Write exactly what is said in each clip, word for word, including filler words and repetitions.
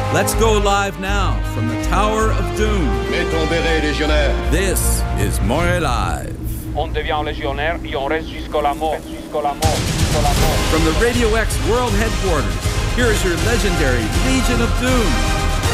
Let's go live now from the Tower of Doom. Mets ton béret, légionnaire. This is Montréal Live. On devient légionnaire et on reste jusqu'à la mort, jusqu'à la mort, jusqu'à la mort. From the Radio X World Headquarters, here is your legendary Legion of Doom.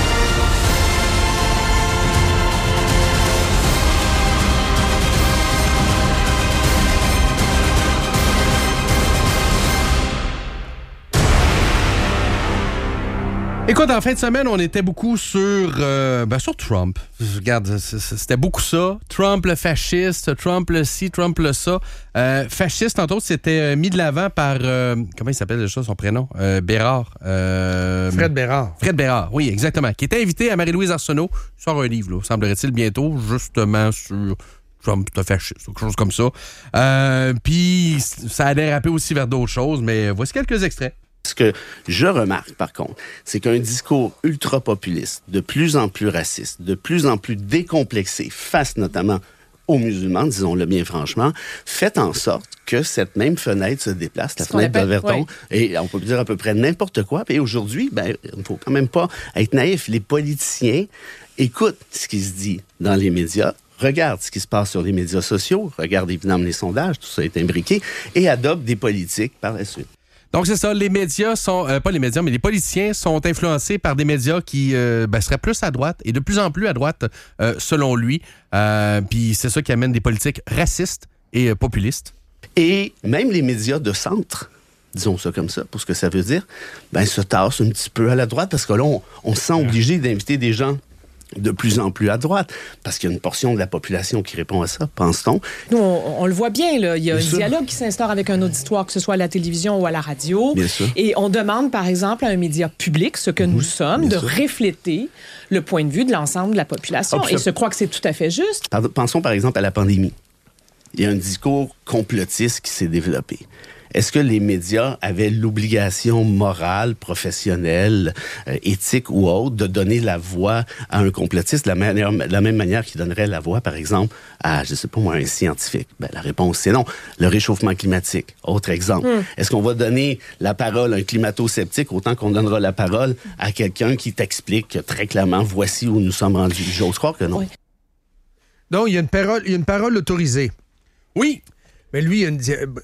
Écoute, en fin de semaine, on était beaucoup sur, euh, ben sur Trump. Regarde, c'était beaucoup ça. Trump le fasciste, Trump le ci, Trump le ça. Euh, fasciste, entre autres, c'était mis de l'avant par, euh, comment il s'appelle déjà son prénom? Euh, Bérard. Euh, Fred Bérard. Fred Bérard, oui, exactement. Qui était invité à Marie-Louise Arsenault. Il sort un livre, là, semblerait-il, bientôt, justement sur Trump le fasciste, quelque chose comme ça. Euh, Puis, ça a dérapé aussi vers d'autres choses, mais voici quelques extraits. Ce que je remarque, par contre, c'est qu'un discours ultra-populiste, de plus en plus raciste, de plus en plus décomplexé, face notamment aux musulmans, disons-le bien franchement, fait en sorte que cette même fenêtre se déplace, la Ce fenêtre appelle, d'Overton, oui. et on peut dire à peu près n'importe quoi. Et aujourd'hui, ben, il ne faut quand même pas être naïf. Les politiciens écoutent ce qui se dit dans les médias, regardent ce qui se passe sur les médias sociaux, regardent évidemment les sondages, tout ça est imbriqué, et adoptent des politiques par la suite. Donc, c'est ça. Les médias sont... Euh, pas les médias, mais les politiciens sont influencés par des médias qui euh, ben, seraient plus à droite et de plus en plus à droite, euh, selon lui. Euh, Puis c'est ça qui amène des politiques racistes et euh, populistes. Et même les médias de centre, disons ça comme ça, pour ce que ça veut dire, ben, se tassent un petit peu à la droite parce que là, on, on se sent obligé d'inviter des gens de plus en plus à droite, parce qu'il y a une portion de la population qui répond à ça, pense-t-on. Nous, on, on le voit bien, là. Il y a Bien un sûr. dialogue qui s'instaure avec un auditoire, que ce soit à la télévision ou à la radio. Bien sûr. Et on demande, par exemple, à un média public, ce que nous sommes, bien de sûr. refléter le point de vue de l'ensemble de la population. Ah, puis Et ça- je crois que c'est tout à fait juste. Pardon, pensons par exemple à la pandémie. Il y a un discours complotiste qui s'est développé. Est-ce que les médias avaient l'obligation morale, professionnelle, euh, éthique ou autre de donner la voix à un complotiste de la, manière, de la même manière qu'ils donneraient la voix, par exemple, à, je sais pas moi, un scientifique? Ben, la réponse, c'est non. Le réchauffement climatique, autre exemple. Mm. Est-ce qu'on va donner la parole à un climato-sceptique autant qu'on donnera la parole à quelqu'un qui t'explique très clairement, voici où nous sommes rendus? J'ose croire que non. Oui. Donc, il y a une parole, il y a une parole autorisée. Oui! Mais lui, il y a une... di- euh,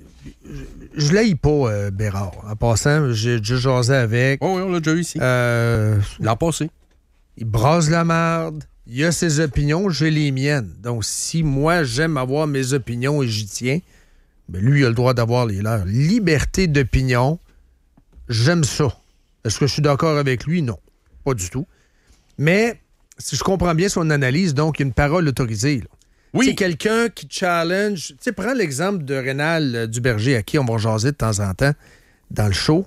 je ne l'haïs pas, euh, Bérard. En passant, j'ai déjà jasé avec. Oh oui, on l'a déjà eu ici. Euh, L'an passé. il brasse la marde. Il a ses opinions, j'ai les miennes. Donc, si moi, j'aime avoir mes opinions et j'y tiens, ben lui, il a le droit d'avoir les leurs. Liberté d'opinion, j'aime ça. Est-ce que je suis d'accord avec lui? Non. Pas du tout. Mais, si je comprends bien son analyse, donc, il y a une parole autorisée, là. Oui. C'est quelqu'un qui challenge. Tu sais, prends l'exemple de Rénal euh, Duberger, à qui on va jaser de temps en temps dans le show.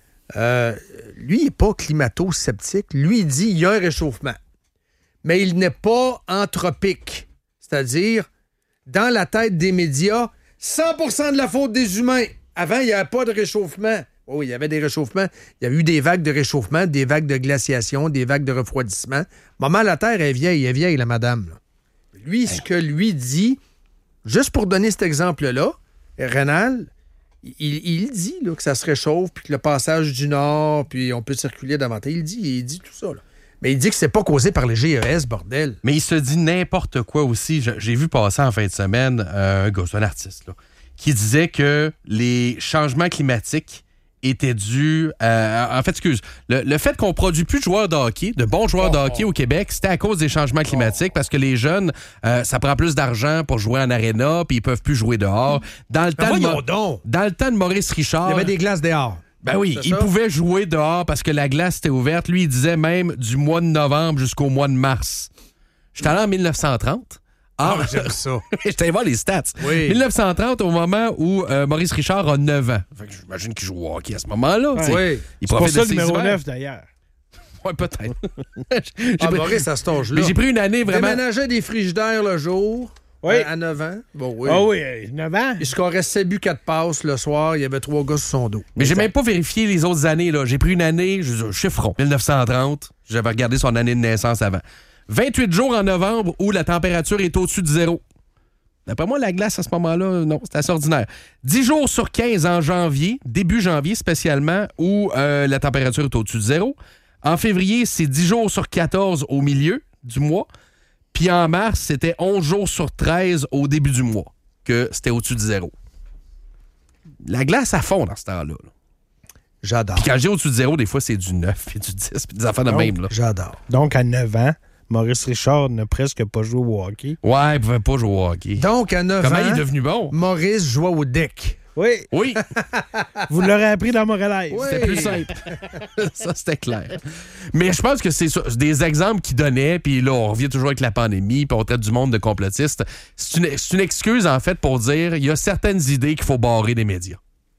Euh, lui, il n'est pas climato-sceptique. Lui, il dit qu'il y a un réchauffement. Mais il n'est pas anthropique. C'est-à-dire, dans la tête des médias, cent pour cent de la faute des humains. Avant, il n'y avait pas de réchauffement. Oh, il y avait des réchauffements. Il y a eu des vagues de réchauffement, des vagues de glaciation, des vagues de refroidissement. Maman, la Terre est vieille, elle est vieille, la madame, là. Lui, ce que lui dit, juste pour donner cet exemple-là, Rénal, il, il dit là, que ça se réchauffe, puis que le passage du Nord, puis on peut circuler davantage. Il dit, il dit tout ça, là. Mais il dit que c'est pas causé par les G E S, bordel. Mais il se dit n'importe quoi aussi. Je- J'ai vu passer en fin de semaine euh, un gars, c'est un artiste, là, qui disait que les changements climatiques étaient dus à... En fait, excuse, le, le fait qu'on produit plus de joueurs de hockey, de bons joueurs de hockey au Québec, c'était à cause des changements climatiques parce que les jeunes, euh, ça prend plus d'argent pour jouer en aréna puis ils peuvent plus jouer dehors. Dans le, Ben temps de, voyons Mo- donc. dans le temps de Maurice Richard... Il y avait des glaces dehors. Ben oui, C'est il ça? pouvait jouer dehors parce que la glace était ouverte. Lui, il disait même du mois de novembre jusqu'au mois de mars. J'étais allé en dix-neuf cent trente. Ah, Ah, j'aime ça. J'étais allé voir les stats. Oui. dix-neuf cent trente, au moment où euh, Maurice Richard a neuf ans. Fait que j'imagine qu'il joue au hockey à ce moment-là. tu sais. Oui. Il C'est pour profite ça de le ses numéro hivers. neuf, d'ailleurs. Ouais, peut-être. J'ai Ah, pris- Maurice, à cet âge-là. Mais j'ai pris une année vraiment... Déménageait des frigidaires le jour, Oui. euh, à neuf ans. Bon, oui. Ah oui, euh, neuf ans. Il scorait sept buts, quatre passes le soir. Il y avait trois gars sur son dos. Mais j'ai même pas vérifié les autres années. Là. J'ai pris une année, je veux dire, chiffron, dix-neuf cent trente. J'avais regardé son année de naissance avant. vingt-huit jours en novembre où la température est au-dessus de zéro. D'après moi, la glace à ce moment-là, non, c'est assez ordinaire. dix jours sur quinze en janvier, début janvier spécialement, où euh, la température est au-dessus de zéro. En février, c'est dix jours sur quatorze au milieu du mois. Puis en mars, c'était onze jours sur treize au début du mois, que c'était au-dessus de zéro. La glace à fond dans ce temps-là. Là. J'adore. Puis quand je dis au-dessus de zéro, des fois, c'est du neuf et du dix, puis des affaires de Donc, même. Là. J'adore. Donc, à neuf ans, Maurice Richard n'a presque pas joué au hockey. Ouais, il pouvait pas jouer au hockey. Donc, à neuf Comment ans, il est devenu bon? Maurice jouait au deck. Oui. Oui, Vous l'aurez appris dans Moralaise. Oui. c'était plus simple. Ça, c'était clair. Mais je pense que c'est ça, c'est des exemples qu'il donnait, puis là, on revient toujours avec la pandémie, puis on traite du monde de complotiste. C'est une, c'est une excuse, en fait, pour dire il y a certaines idées qu'il faut barrer des médias.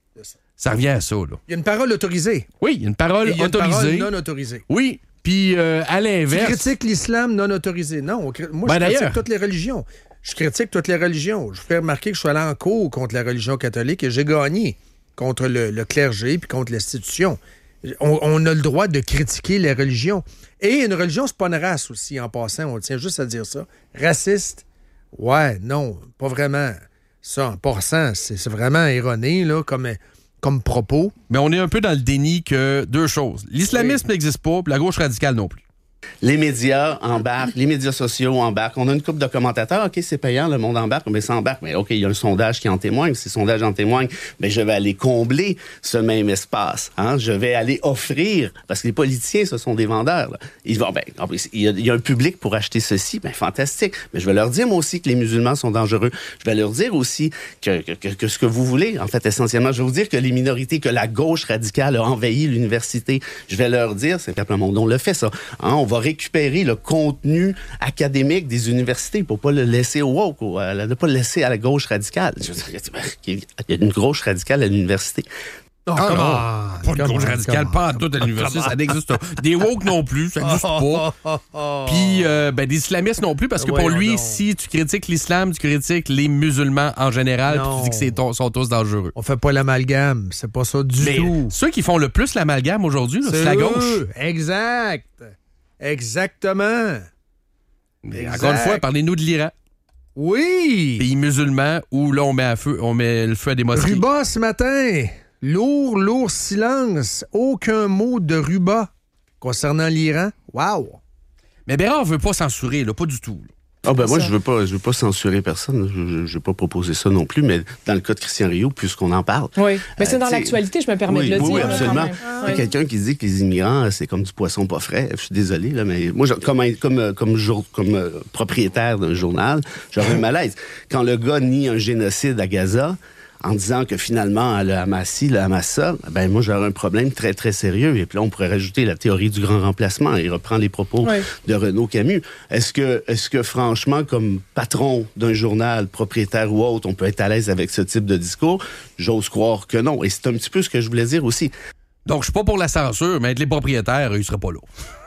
Ça revient à ça, là. Il y a une parole autorisée. Oui, il y a une parole Et il y a autorisée. une parole non autorisée. Oui, puis euh, à Tu l'inverse... critiques l'islam non autorisé. Non, on cri- moi, Ben, je critique d'ailleurs. toutes les religions. Je critique toutes les religions. Je fais remarquer que je suis allé en cours contre la religion catholique et j'ai gagné contre le, le clergé puis contre l'institution. On, on a le droit de critiquer les religions. Et une religion, c'est pas une race aussi, en passant. On tient juste à dire ça. Raciste? Ouais, non, pas vraiment. Ça, en passant, c'est, c'est vraiment erroné, là, comme, comme propos. Mais on est un peu dans le déni que deux choses. L'islamisme n'existe pas, puis la gauche radicale non plus. Les médias embarquent, les médias sociaux embarquent. On a une couple de commentateurs. OK, c'est payant, le monde embarque, mais ça embarque. Mais OK, il y a un sondage qui en témoigne. Si le sondage en témoigne, bien, je vais aller combler ce même espace. Hein? Je vais aller offrir, parce que les politiciens, ce sont des vendeurs. Là. Ils vont, ben, il y a, il y a un public pour acheter ceci, ben fantastique. Mais je vais leur dire, moi aussi, que les musulmans sont dangereux. Je vais leur dire aussi que, que, que, que ce que vous voulez, en fait, essentiellement, je vais vous dire que les minorités, que la gauche radicale a envahi l'université. Je vais leur dire, c'est Plamondon, on le fait ça. Hein? On va récupérer le contenu académique des universités pour pas le laisser au woke, ou euh, ne pas le laisser à la gauche radicale. Je veux dire, il y a une gauche radicale à l'université. Oh, Ah, come non, on, pas de come gauche on, radicale, come pas à toute à l'université, ça n'existe pas. Des woke non plus, ça n'existe pas. Puis euh, ben, des islamistes non plus, parce que pour Voyons lui, donc. si tu critiques l'islam, tu critiques les musulmans en général, puis Non. tu dis que c'est ton- sont tous dangereux. On fait pas l'amalgame. C'est pas ça du Mais tout. ceux qui font le plus l'amalgame aujourd'hui, là, c'est la gauche. eux. Exact. Exactement. Mais Exact. encore une fois, parlez-nous de l'Iran. Oui. Pays musulman où là, on met, à feu, on met le feu à des mosquées. Ruba ce matin. Lourd, lourd silence. Aucun mot de Ruba concernant l'Iran. Wow. Mais Bérard veut pas censurer, là, pas du tout. là. Ah ben moi, je veux pas je veux pas censurer personne. Je ne vais pas proposer ça non plus, mais dans le cas de Christian Rioux, puisqu'on en parle. Oui. Mais c'est Euh, dans t'sais, l'actualité, je me permets oui, de le oui, dire. Oui, là, absolument. quand même. Il y a quelqu'un qui dit que les immigrants, c'est comme du poisson pas frais. Je suis désolé, là, mais moi, je- comme, comme, comme, jour, comme euh, propriétaire d'un journal, j'aurais un malaise. Quand le gars nie un génocide à Gaza, en disant que finalement, le Hamassi, le Hamas ça, ben moi, j'aurais un problème très, très sérieux. Et puis là, on pourrait rajouter la théorie du grand remplacement et reprendre les propos Oui. de Renaud Camus. Est-ce que, est-ce que franchement, comme patron d'un journal, propriétaire ou autre, on peut être à l'aise avec ce type de discours? J'ose croire que non. Et c'est un petit peu ce que je voulais dire aussi. Donc, je suis pas pour la censure, mais être les propriétaires, ils seraient pas là.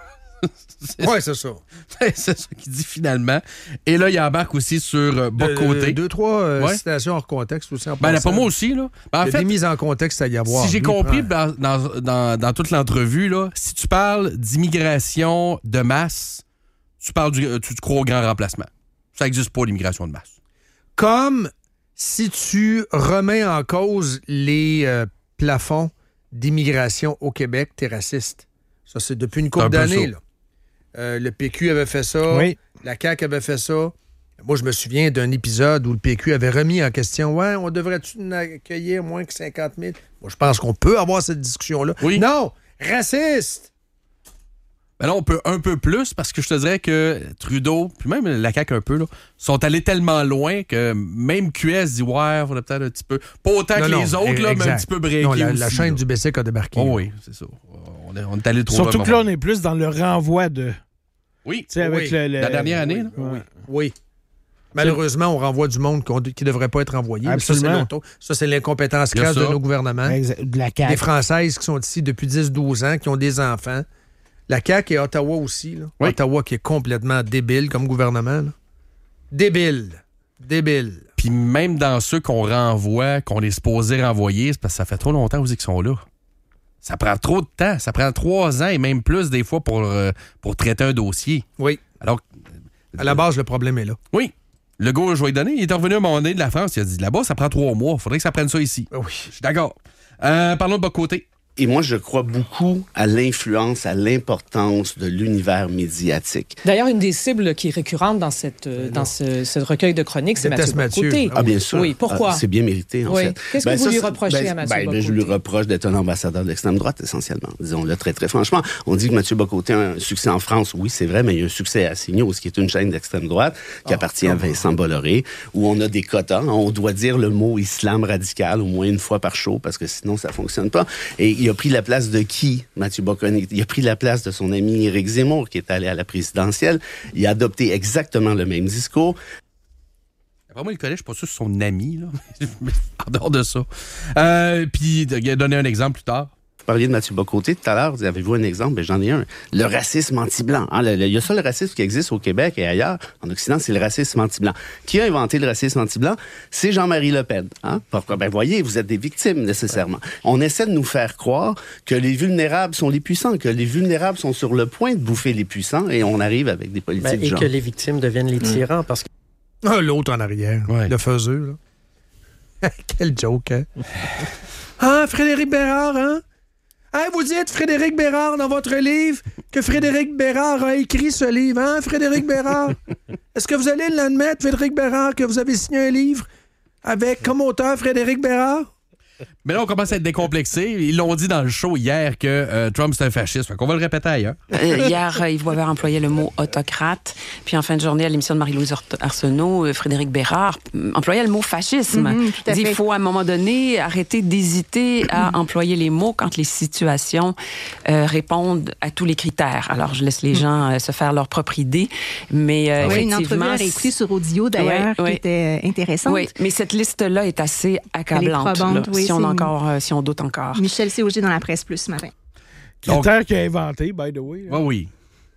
Ouais, c'est ça. C'est ça qu'il dit finalement. Et là, il embarque aussi sur euh, bas Euh, côté. deux, trois euh, Ouais. citations hors contexte aussi. En Ben, là, passant. pour moi aussi, là. Ben, en Il y a fait, des mises en contexte à y avoir. si j'ai Lui, compris prend- dans, dans, dans, dans toute l'entrevue, là, si tu parles d'immigration de masse, tu parles du, tu, tu crois au grand remplacement. Ça n'existe pas, l'immigration de masse. Comme si tu remets en cause les euh, plafonds d'immigration au Québec, t'es raciste. Ça, c'est depuis une C'est un couple peu d'années. ça. Là. Euh, le P Q avait fait ça. Oui. La C A Q avait fait ça. Moi, je me souviens d'un épisode où le P Q avait remis en question « Ouais, on devrait-tu en accueillir moins que cinquante mille? » Moi, je pense qu'on peut avoir cette discussion-là. Oui. Non! Raciste! Ben là, on peut un peu plus parce que je te dirais que Trudeau, puis même la C A Q un peu, là, sont allés tellement loin que même Q S dit ouais, il faudrait peut-être un petit peu. Pas autant Non, que non, les autres, là, mais exact. un petit peu breaké Non, la, aussi. la chaîne là. du B C a débarqué. Oh oui, c'est ça. On est, on est allé trop Surtout loin, que là, moment. on est plus dans le renvoi de. Oui. Tu sais, avec Oui. le, le- La dernière année, là? Oui. Oui. Malheureusement, on renvoie du monde qu'on- qui ne devrait pas être envoyé. Mais Ça, c'est Absolument. l'auto- ça, c'est l'incompétence Il y a crasse de ça. nos gouvernements. Exa- de la C A Des Q. Françaises qui sont ici depuis dix douze ans, qui ont des enfants. La C A Q et Ottawa aussi. Là. Oui. Ottawa qui est complètement débile comme gouvernement. là. Débile. Débile. Puis même dans ceux qu'on renvoie, qu'on est supposé renvoyer, c'est parce que ça fait trop longtemps aussi qu'ils sont là. Ça prend trop de temps. Ça prend trois ans et même plus des fois pour, euh, pour traiter un dossier. Oui. Alors, À la base, le problème est là. oui, le gars, je vais lui donner, il est revenu à un moment donné de la France, il a dit là-bas, ça prend trois mois, faudrait que ça prenne ça ici. Oui. Je suis d'accord. Euh, parlons de bas côté. Et moi, je crois beaucoup à l'influence, à l'importance de l'univers médiatique. D'ailleurs, une des cibles qui est récurrente dans, cette, euh, dans ce, ce recueil de chroniques, c'est Mathieu Bock-Côté. Ah, bien sûr. Oui, pourquoi? Ah, c'est bien mérité, en oui. fait. Qu'est-ce ben, que vous ça, lui ça, reprochez ben, à Mathieu ben, Bock-Côté? Je lui reproche d'être un ambassadeur de l'extrême droite, essentiellement. Disons-le très, très franchement. On dit que Mathieu Bock-Côté a un succès en France. Oui, c'est vrai, mais il y a un succès à CNews, qui est une chaîne d'extrême droite, qui oh, appartient à Vincent Bolloré, où on a des quotas. On doit dire le mot islam radical au moins une fois par show, parce que sinon, ça fonctionne pas. Et il a pris la place de qui, Mathieu Bock-Côté? Il a pris la place de son ami Éric Zemmour, qui est allé à la présidentielle. Il a adopté exactement le même discours. Moi, il le connaît, je suis pas sûr que c'est son ami, là. En dehors de ça. Euh, puis, il a donné un exemple plus tard. Vous parliez de Mathieu Bock-Côté tout à l'heure. Avez-vous un exemple? Ben, j'en ai un. Le racisme anti-blanc. Hein? Le, le, il y a ça, le racisme qui existe au Québec et ailleurs. En Occident, c'est le racisme anti-blanc. Qui a inventé le racisme anti-blanc? C'est Jean-Marie Le Pen. Hein? Pourquoi? Ben, voyez, vous êtes des victimes, nécessairement. Ouais. On essaie de nous faire croire que les vulnérables sont les puissants, que les vulnérables sont sur le point de bouffer les puissants, et on arrive avec des politiques ben, et genre. que les victimes deviennent les tyrans, mmh. parce que... Ah, l'autre en arrière. Ouais. Le faiseux, là. Quel joke, hein? Ah, Frédéric Bérard, hein? Hein, vous dites, Frédéric Bérard, dans votre livre, que Frédéric Bérard a écrit ce livre, hein, Frédéric Bérard? Est-ce que vous allez l'admettre, Frédéric Bérard, que vous avez signé un livre avec comme auteur Frédéric Bérard? Mais là, on commence à être décomplexé. Ils l'ont dit dans le show hier que euh, Trump, c'est un fasciste. Fait qu'on va le répéter ailleurs. Euh, hier, euh, Yves Boisvert employait le mot autocrate. Puis en fin de journée, à l'émission de Marie-Louise Arsenault, euh, Frédéric Bérard euh, employait le mot fascisme. Mm-hmm, il dit qu'il faut, à un moment donné, arrêter d'hésiter à employer les mots quand les situations euh, répondent à tous les critères. Alors, je laisse les gens euh, se faire leur propre idée. Mais euh, oui, une entrevue a été sur audio, d'ailleurs, oui, oui. qui était intéressante. Oui, mais cette liste-là est assez accablante. Probante, oui, si on, encore, euh, si on doute encore. Michel C. Auger dans la presse plus ce matin. Critère qu'il a inventé, by the way. Oh oui.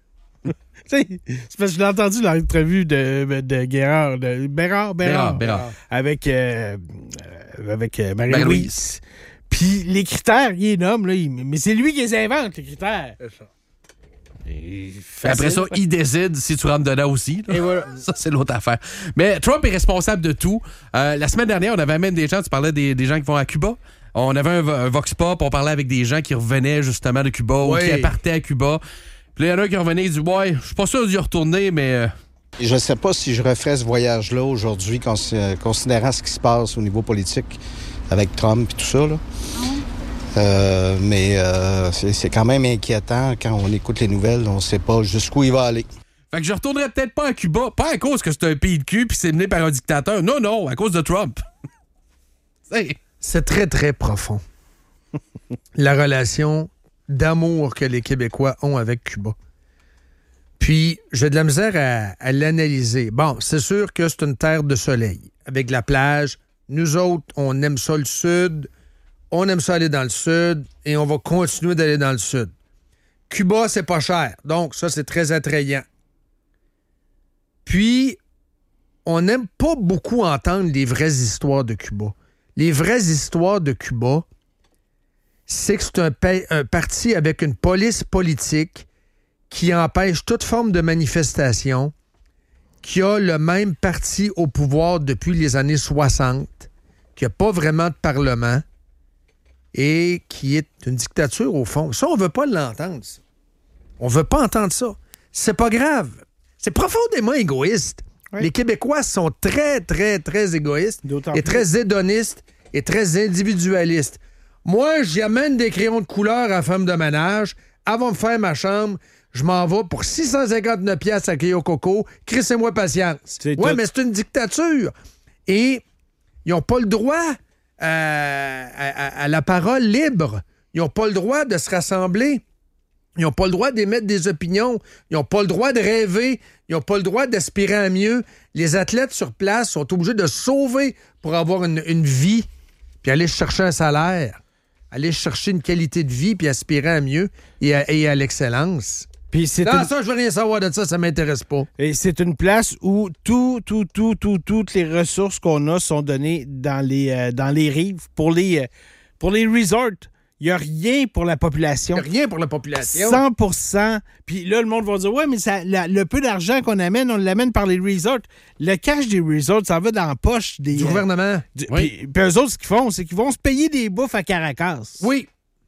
C'est parce que je l'ai entendu dans l'entrevue de, de Guérard, de Bérard, Bérard, Bérard, Bérard. avec, euh, avec euh, Marie-Louise. Puis les critères, il les nomme, là, il, mais c'est lui qui les invente, les critères. C'est ça. Après ça, il décide si tu rentres dedans aussi. Et voilà. Ça, c'est l'autre affaire. Mais Trump est responsable de tout. Euh, la semaine dernière, on avait même des gens, tu parlais des, des gens qui vont à Cuba. On avait un, un Vox Pop, on parlait avec des gens qui revenaient justement de Cuba oui. ou qui partaient à Cuba. Puis là, il y en a un qui revenait, il dit « Ouais, je suis pas sûr d'y retourner, mais... Euh... » Je sais pas si je referais ce voyage-là aujourd'hui, considérant ce qui se passe au niveau politique avec Trump et tout ça, là. Euh, mais euh, c'est, c'est quand même inquiétant quand on écoute les nouvelles, on sait pas jusqu'où il va aller. Fait que je retournerai peut-être pas à Cuba, pas à cause que c'est un pays de cul puis c'est mené par un dictateur. Non, non, à cause de Trump. c'est... c'est très, très profond. La relation d'amour que les Québécois ont avec Cuba. Puis, j'ai de la misère à, à l'analyser. Bon, c'est sûr que c'est une terre de soleil, avec la plage. Nous autres, on aime ça le sud. On aime ça aller dans le sud et on va continuer d'aller dans le sud. Cuba, c'est pas cher. Donc, ça, c'est très attrayant. Puis, on n'aime pas beaucoup entendre les vraies histoires de Cuba. Les vraies histoires de Cuba, c'est que c'est un, pa- un parti avec une police politique qui empêche toute forme de manifestation, qui a le même parti au pouvoir depuis les années soixante, qui n'a pas vraiment de parlement, et qui est une dictature, au fond. Ça, on veut pas l'entendre, ça. On veut pas entendre ça. C'est pas grave. C'est profondément égoïste. Oui. Les Québécois sont très, très, très égoïstes D'autant et plus. Très hédonistes et très individualistes. Moi, j'y amène des crayons de couleur à la femme de ménage. Elle va me faire ma chambre. Je m'en vais pour six cent cinquante-neuf piastres à Kéo Coco. Crissez-moi patience. C'est ouais, tout. Mais c'est une dictature. Et ils n'ont pas le droit... À, à, à la parole libre. Ils n'ont pas le droit de se rassembler. Ils n'ont pas le droit d'émettre des opinions. Ils n'ont pas le droit de rêver. Ils n'ont pas le droit d'aspirer à mieux. Les athlètes sur place sont obligés de sauver pour avoir une, une vie, puis aller chercher un salaire, aller chercher une qualité de vie, puis aspirer à mieux et à, et à l'excellence. Puis c'est non, une... ça, je veux rien savoir de ça, ça m'intéresse pas. Et c'est une place où tout, tout, tout, tout, toutes les ressources qu'on a sont données dans les, euh, dans les rives pour les, euh, pour les resorts. Il n'y a rien pour la population. Il n'y a rien pour la population. cent pour cent. Puis là, le monde va dire, ouais, mais ça, la, le peu d'argent qu'on amène, on l'amène par les resorts. Le cash des resorts, ça va dans la poche des... Du euh, gouvernement. Du, oui. Puis, puis eux autres, ce qu'ils font, c'est qu'ils vont se payer des bouffes à Caracas. Oui.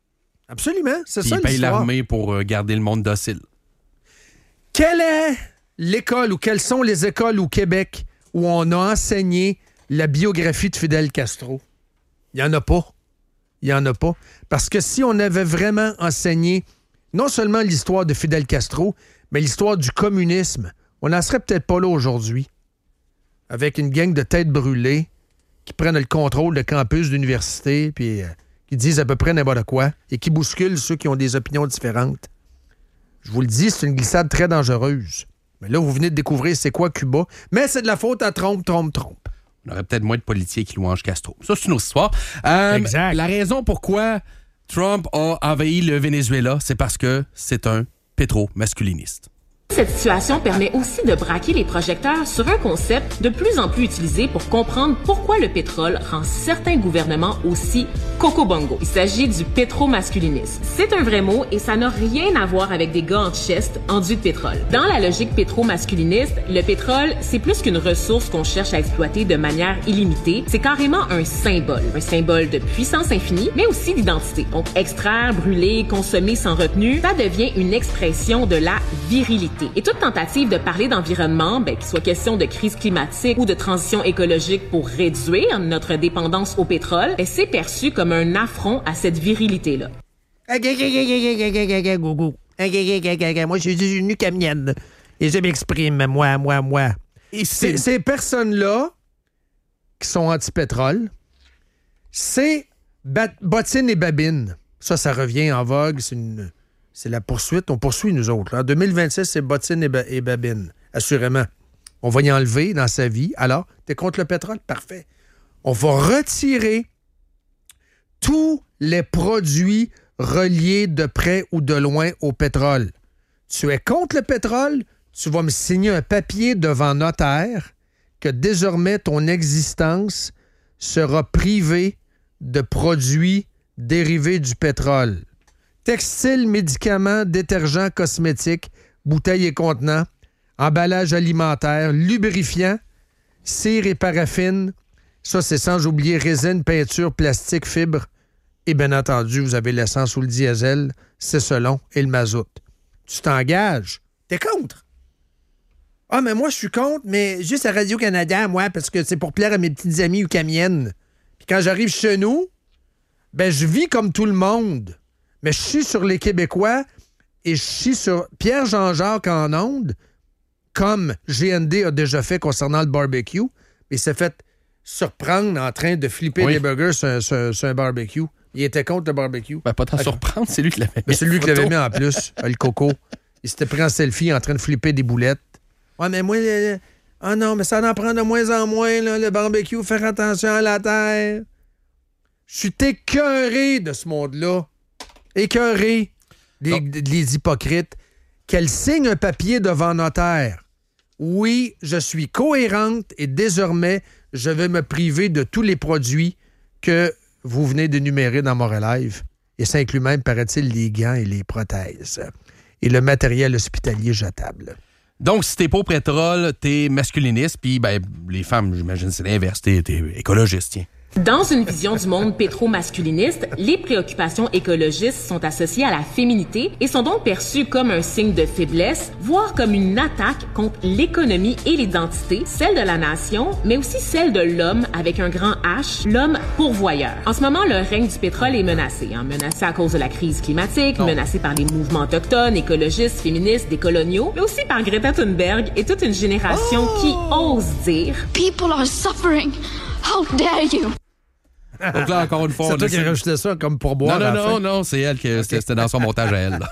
Absolument, c'est Puis ça il paye l'histoire. l'armée pour euh, garder le monde docile. Quelle est l'école ou quelles sont les écoles au Québec où on a enseigné la biographie de Fidel Castro? Il n'y en a pas. Il n'y en a pas. Parce que si on avait vraiment enseigné non seulement l'histoire de Fidel Castro, mais l'histoire du communisme, on n'en serait peut-être pas là aujourd'hui. Avec une gang de têtes brûlées qui prennent le contrôle de campus d'université puis euh, qui disent à peu près n'importe quoi et qui bousculent ceux qui ont des opinions différentes. Je vous le dis, c'est une glissade très dangereuse. Mais là, vous venez de découvrir c'est quoi Cuba. Mais c'est de la faute à Trump, Trump, Trump. On aurait peut-être moins de politiciens qui louangent Castro. Ça, c'est une autre histoire. Euh, exact. La raison pourquoi Trump a envahi le Venezuela, c'est parce que c'est un pétro-masculiniste. Cette situation permet aussi de braquer les projecteurs sur un concept de plus en plus utilisé pour comprendre pourquoi le pétrole rend certains gouvernements aussi coco-bongo. Il s'agit du pétro-masculinisme. C'est un vrai mot et ça n'a rien à voir avec des gars en chest enduits de pétrole. Dans la logique pétro-masculiniste, le pétrole, c'est plus qu'une ressource qu'on cherche à exploiter de manière illimitée. C'est carrément un symbole. Un symbole de puissance infinie, mais aussi d'identité. Donc, extraire, brûler, consommer sans retenue, ça devient une expression de la virilité. Et toute tentative de parler d'environnement, ben, qu'il soit question de crise climatique ou de transition écologique pour réduire notre dépendance au pétrole, ben, c'est perçu comme un affront à cette virilité-là. Moi, je suis une nucamienne. Et je m'exprime, moi, moi, moi. Et c'est... Ces personnes-là qui sont anti-pétrole, c'est bat- bottine et babine. Ça, ça revient en vogue. C'est une... C'est la poursuite. On poursuit, nous autres. Là. En deux mille vingt-six, c'est bottine et, ba- et babine. Assurément. On va y enlever dans sa vie. Alors, t'es contre le pétrole? Parfait. On va retirer tous les produits reliés de près ou de loin au pétrole. Tu es contre le pétrole? Tu vas me signer un papier devant notaire que désormais ton existence sera privée de produits dérivés du pétrole. Textiles, médicaments, détergents, cosmétiques, bouteilles et contenants, emballage alimentaire, lubrifiants, cire et paraffine. Ça, c'est sans oublier résine, peinture, plastique, fibres. Et bien entendu, vous avez l'essence ou le diesel, c'est selon, et le mazout. Tu t'engages. T'es contre. Ah, mais moi, je suis contre, mais juste à Radio-Canada, moi, parce que c'est pour plaire à mes petites amies ukamiennes. Puis quand j'arrive chez nous, ben je vis comme tout le monde. Mais je suis sur les Québécois et je suis sur Pierre Jean-Jacques en ondes, comme G N D a déjà fait concernant le barbecue. Il s'est fait surprendre en train de flipper oui. des burgers sur un, sur, sur un barbecue. Il était contre le barbecue. Ben, pas tant okay. surprendre, c'est lui qui l'avait mis. Mais c'est lui qui l'avait mis en plus, le coco. Il s'était pris en selfie en train de flipper des boulettes. Ouais, mais moi, le... ah non, mais ça en prend de moins en moins, là, le barbecue. Faire attention à la terre. Je suis écœuré de ce monde-là. Écœuré. Les, les hypocrites. Qu'elle signe un papier devant notaire. Oui, je suis cohérente et désormais, je vais me priver de tous les produits que vous venez d'énumérer dans Montréal Live. Et ça inclut même, paraît-il, les gants et les prothèses. Et le matériel hospitalier jetable. Donc, si t'es pas au pétrole, t'es masculiniste, puis ben, les femmes, j'imagine, c'est l'inverse. T'es, t'es écologiste, tiens. Dans une vision du monde pétro-masculiniste, les préoccupations écologistes sont associées à la féminité et sont donc perçues comme un signe de faiblesse, voire comme une attaque contre l'économie et l'identité, celle de la nation, mais aussi celle de l'homme avec un grand H, l'homme pourvoyeur. En ce moment, le règne du pétrole est menacé, hein, menacé à cause de la crise climatique, non. menacé par les mouvements autochtones, écologistes, féministes, décoloniaux, mais aussi par Greta Thunberg et toute une génération oh! qui ose dire « People are suffering. How dare you? » Donc là, encore une fois... C'est toi qui as rajouté ça comme pour boire. Non, non, non, non, c'est elle qui... Okay. C'était, c'était dans son montage à elle. Là.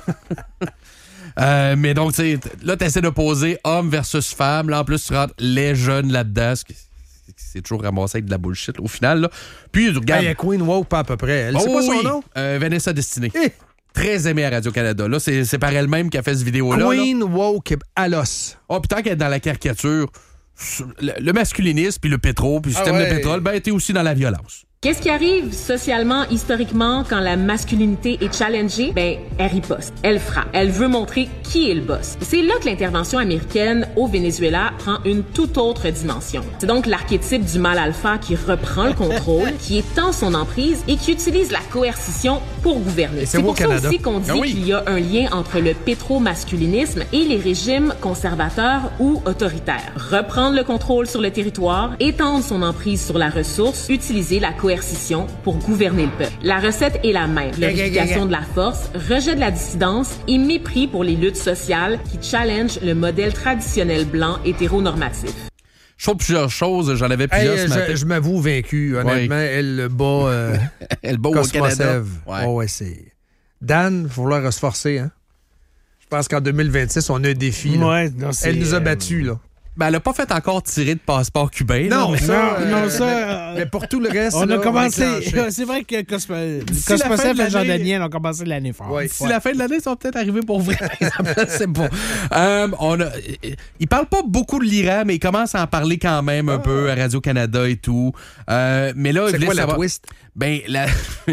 euh, mais donc, tu sais, là, tu essaies de poser homme versus femme. Là, en plus, tu rentres les jeunes là-dedans. C'est toujours ramassé avec de la bullshit, là, au final. Là. Puis, regarde... Il y a Queen Woke, pas à peu près. Elle, oh, c'est pas oui. son nom? Euh, Vanessa Destinée. Eh. Très aimée à Radio-Canada. Là, c'est, c'est par elle-même qui a fait cette vidéo-là. Queen là. Woke à l'os. Oh, puis tant qu'elle est dans la caricature, le masculinisme, puis le pétro, puis le système ah ouais. de pétrole, ben, t'es aussi dans la violence. Qu'est-ce qui arrive socialement, historiquement, quand la masculinité est challengée? Ben, elle riposte, elle frappe, elle veut montrer qui est le boss. C'est là que l'intervention américaine au Venezuela prend une toute autre dimension. C'est donc l'archétype du mâle alpha qui reprend le contrôle, qui étend son emprise et qui utilise la coercition pour gouverner. C'est pour ça aussi qu'on dit ah oui. qu'il y a un lien entre le pétro-masculinisme et les régimes conservateurs ou autoritaires. Reprendre le contrôle sur le territoire, étendre son emprise sur la ressource, utiliser la coercition pour gouverner le peuple. La recette est la même. Glorification de la force, rejet de la dissidence et mépris pour les luttes sociales qui challengent le modèle traditionnel blanc hétéronormatif. Je trouve plusieurs choses, j'en avais plusieurs hey, ce matin. Je, je m'avoue vaincu, honnêtement. Ouais. Elle bat, euh, elle bat au Canada. Ouais. Oh, ouais, c'est... Dan, il va falloir se forcer. Hein? Je pense qu'en deux mille vingt-six, on a un défi. Là. Ouais, non, elle nous a battus. Là. Ben, elle n'a pas fait encore tirer de passeport cubain. Non, là, mais... ça, non, non, ça euh, mais pour tout le reste, on là, a commencé. On c'est vrai que Cosmosev si et Jean Daniel ont commencé l'année fort. Ouais, si ouais. la fin de l'année, ils sont peut-être arrivés pour vrai. C'est bon. Euh, on a, il parle pas beaucoup de l'Iran, mais il commence à en parler quand même un oh. peu à Radio-Canada et tout. Euh, mais là, c'est quoi savoir... la twist? Ben, la...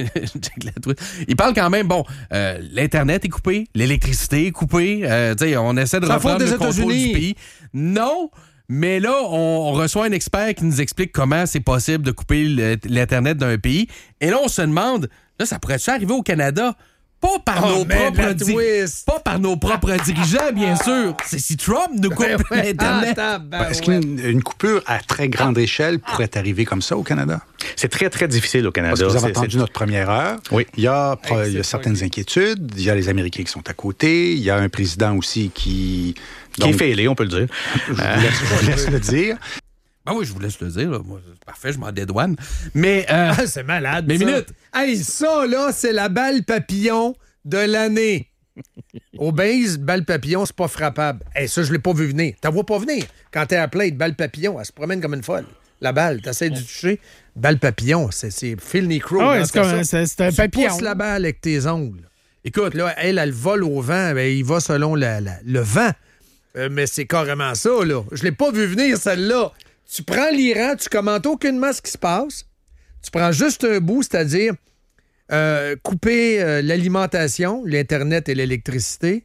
il parle quand même, bon, euh, l'Internet est coupé, l'électricité est coupée. Euh, tu sais, on essaie de ça reprendre le États-Unis. contrôle du pays. Non. Mais là, on reçoit un expert qui nous explique comment c'est possible de couper l'Internet d'un pays. Et là, on se demande, là, ça pourrait-tu arriver au Canada? Pas par, oh, nos, propres di- pas par nos propres dirigeants, bien sûr. C'est si Trump nous coupe ouais, l'Internet. Ah, ben, Est-ce qu'une une coupure à très grande échelle pourrait arriver comme ça au Canada? C'est très, très difficile au Canada. Parce que vous avez c'est, entendu c'est... notre première heure. Oui. Il y a, hey, il y a certaines inquiétudes. Il y a les Américains qui sont à côté. Il y a un président aussi qui... Qui donc, est fêlé, on peut le dire. Je vous laisse, je vous laisse le dire. Ah oui, je vous laisse le dire. Là. Moi, c'est parfait, je m'en dédouane. Mais... Euh, ah, c'est malade, Mais ça. minute. Hey, ça, là, c'est la balle papillon de l'année. Au base, balle papillon, c'est pas frappable. Hey, ça, je l'ai pas vu venir. T'en vois pas venir. Quand t'es à plate, balle papillon, elle se promène comme une folle. La balle, t'essaies de toucher. Balle papillon, c'est, c'est Phil Necro. Ah ouais, c'est, comme, c'est, c'est un tu papillon. Tu pousses la balle avec tes ongles. Écoute, là, elle, elle vole au vent. Ben, il va selon la, la, le vent. Euh, mais c'est carrément ça, là. Je l'ai pas vu venir, celle-là. Tu prends l'Iran, tu commentes aucunement ce qui se passe. Tu prends juste un bout, c'est-à-dire euh, couper euh, l'alimentation, l'Internet et l'électricité.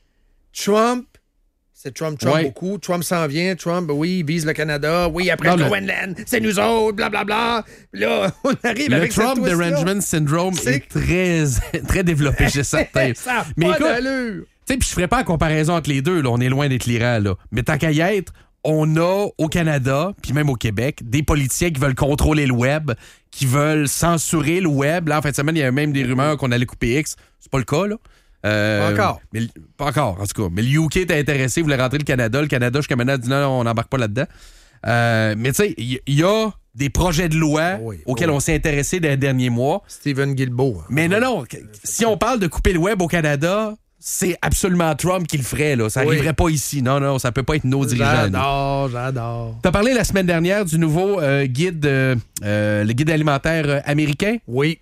Trump, c'est Trump, Trump ouais. beaucoup. Trump s'en vient. Trump, oui, il vise le Canada. Oui, après non, le Groenland, c'est nous autres, blablabla. Là, on arrive le avec cette Trump derangement syndrome c'est... est très, très développé chez certains. Ça a mais pas écoute, d'allure. Tu sais, puis je ferais pas la comparaison entre les deux, là. On est loin d'être l'Iran, là. Mais tant qu'à y être, on a au Canada, puis même au Québec, des politiciens qui veulent contrôler le web, qui veulent censurer le web. Là, en fin de semaine, il y a même des rumeurs qu'on allait couper X. C'est pas le cas, là. Euh, pas encore. Mais, pas encore, en tout cas. Mais le U K était intéressé, voulait rentrer le Canada. Le Canada, jusqu'à maintenant, dit non, on n'embarque pas là-dedans. Euh, mais tu sais, il y, y a des projets de loi oui, auxquels oui. on s'est intéressé dans les derniers mois. Stephen Guilbeault. Mais non, non. Si on parle de couper le web au Canada... c'est absolument Trump qui le ferait, là. Ça n'arriverait oui. pas ici. Non, non, ça peut pas être nos dirigeants. J'adore, j'adore. Tu as parlé la semaine dernière du nouveau euh, guide, euh, euh, le guide alimentaire euh, américain? Oui.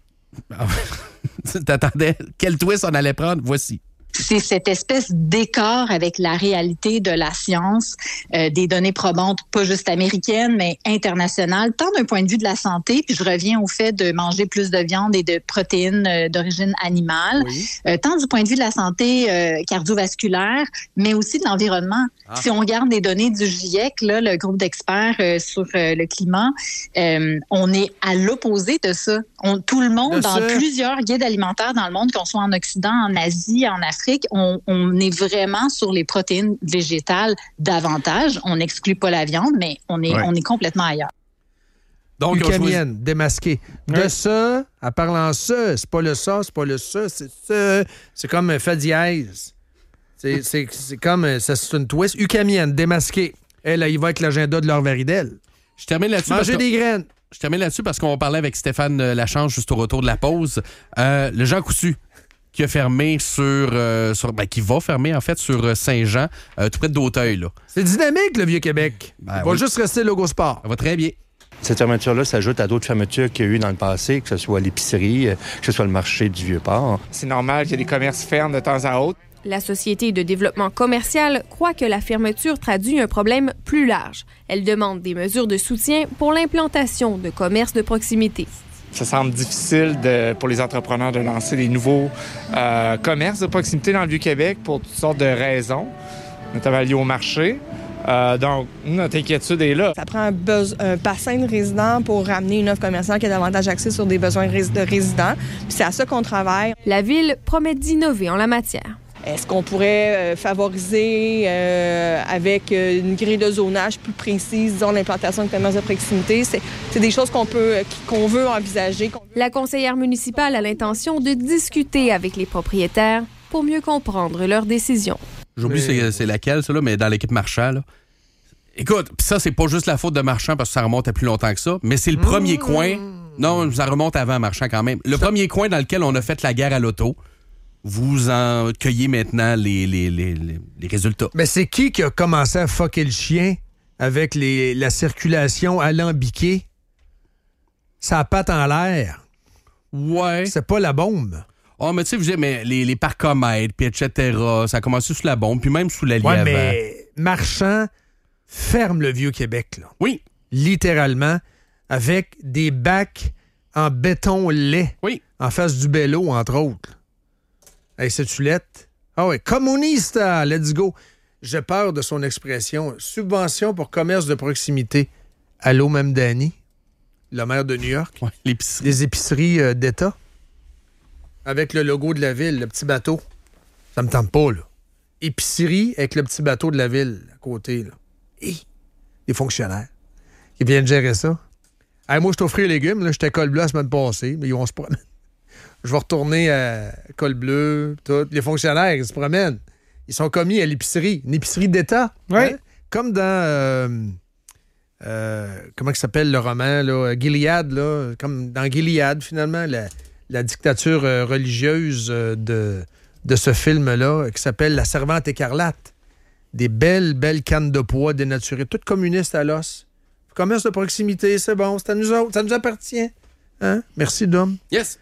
T'attendais quel twist on allait prendre? Voici. C'est cette espèce d'écart avec la réalité de la science, euh, des données probantes, pas juste américaines, mais internationales, tant d'un point de vue de la santé, puis je reviens au fait de manger plus de viande et de protéines euh, d'origine animale, oui. euh, tant du point de vue de la santé euh, cardiovasculaire, mais aussi de l'environnement. Ah. Si on regarde les données du GIEC, là, le groupe d'experts euh, sur euh, le climat, euh, on est à l'opposé de ça. On, tout le monde, de dans ça. plusieurs guides alimentaires dans le monde, qu'on soit en Occident, en Asie, en Afrique, On, on est vraiment sur les protéines végétales davantage. On n'exclut pas la viande, mais on est, ouais. on est complètement ailleurs. Donc, Ucamienne, choisi... démasqué. De ouais. ça, à parlant ça, c'est pas le ça, c'est pas le ça, c'est ça. C'est comme un fa dièse. C'est, c'est, c'est comme, ça, c'est une twist. Ucamienne, démasqué. Elle, là, il va avec l'agenda de Laure Varidel. Je termine là-dessus. Manger des graines. Je termine là-dessus parce qu'on parlait avec Stéphane Lachange juste au retour de la pause. Euh, le Jean Coutu, qui a fermé sur, euh, sur ben, qui va fermer en fait sur Saint-Jean, euh, tout près d'Auteuil. Là. C'est dynamique le Vieux-Québec. Ben, Il va oui. juste rester Logo Sport. Ça va très bien. Cette fermeture-là s'ajoute à d'autres fermetures qu'il y a eu dans le passé, que ce soit l'épicerie, que ce soit le marché du Vieux-Port. C'est normal qu'il y ait des commerces ferment de temps à autre. La Société de développement commercial croit que la fermeture traduit un problème plus large. Elle demande des mesures de soutien pour l'implantation de commerces de proximité. Ça semble difficile de, pour les entrepreneurs de lancer des nouveaux euh, commerces de proximité dans le Vieux-Québec pour toutes sortes de raisons, notamment liées au marché. Euh, donc, notre inquiétude est là. Ça prend un, beso- un bassin de résidents pour ramener une offre commerciale qui a davantage axée sur des besoins de résidents. Puis c'est à ça qu'on travaille. La Ville promet d'innover en la matière. Est-ce qu'on pourrait euh, favoriser euh, avec euh, une grille de zonage plus précise, disons, l'implantation de commerces de proximité? C'est, c'est des choses qu'on peut, qu'on veut envisager. Qu'on veut... La conseillère municipale a l'intention de discuter avec les propriétaires pour mieux comprendre leurs décisions. J'oublie mais... c'est, c'est laquelle, ça, là, mais dans l'équipe Marchand, là. Écoute, pis ça, c'est pas juste la faute de Marchand parce que ça remonte à plus longtemps que ça, mais c'est le mmh. premier coin. Non, ça remonte avant Marchand quand même. Le ça... premier coin dans lequel on a fait la guerre à l'auto. Vous en cueillez maintenant les, les, les, les résultats. Mais c'est qui qui a commencé à fucker le chien avec les, la circulation alambiquée? Ça patte en l'air. Ouais. C'est pas la bombe. Oh, mais tu sais, mais les, les parcomètres, puis et cetera, ça a commencé sous la bombe, puis même sous la lièvre. Ouais, mais Marchand ferme le Vieux-Québec, là. Oui. Littéralement, avec des bacs en béton lait. Oui. En face du Bello, entre autres. Hey, cette chulette. Ah oui, communista, let's go. J'ai peur de son expression. Subvention pour commerce de proximité. Allô, Mme Danny, le maire de New York. Ouais, l'épicerie. Les épiceries euh, d'État. Avec le logo de la ville, le petit bateau. Ça me tente pas, là. Épicerie avec le petit bateau de la ville à côté, là. Et les fonctionnaires qui viennent gérer ça. Hey, moi, je t'offre les légumes. Là, j'étais col bleu la semaine passée, mais ils vont se promener. Je vais retourner à Col Bleu, tout. Les fonctionnaires, ils se promènent. Ils sont commis à l'épicerie, une épicerie d'État. Oui. Hein? Comme dans... Euh, euh, comment il s'appelle le roman, là? Gilead, là. Comme dans Gilead, finalement, la, la dictature euh, religieuse euh, de, de ce film-là, qui s'appelle La Servante écarlate. Des belles, belles cannes de pois dénaturées, toutes communistes à l'os. Commerce de proximité, c'est bon, c'est à nous autres, ça nous appartient. Hein? Merci, Dom. Yes.